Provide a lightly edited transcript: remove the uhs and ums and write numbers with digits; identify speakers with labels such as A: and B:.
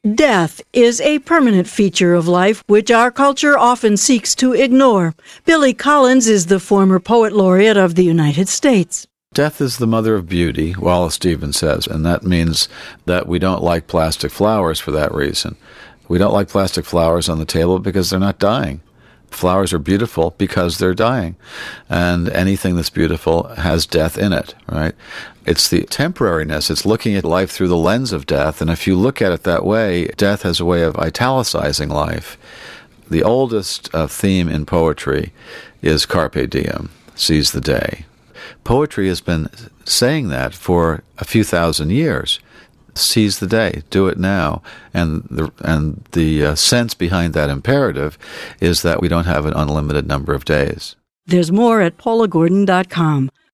A: Death is a permanent feature of life which our culture often seeks to ignore. Billy Collins is the former poet laureate of the United States.
B: Death is the mother of beauty, Wallace Stevens says, and that means that we don't like plastic flowers for that reason. We don't like plastic flowers on the table because they're not dying. Flowers are beautiful because they're dying. And anything that's beautiful has death in it, right? It's the temporariness. It's looking at life through the lens of death. And if you look at it that way, death has a way of italicizing life. The oldest theme in poetry is carpe diem, seize the day. Poetry has been saying that for a few thousand years. Seize the day, do it now. And the sense behind that imperative is that we don't have an unlimited number of days.
A: There's more at paulagordon.com.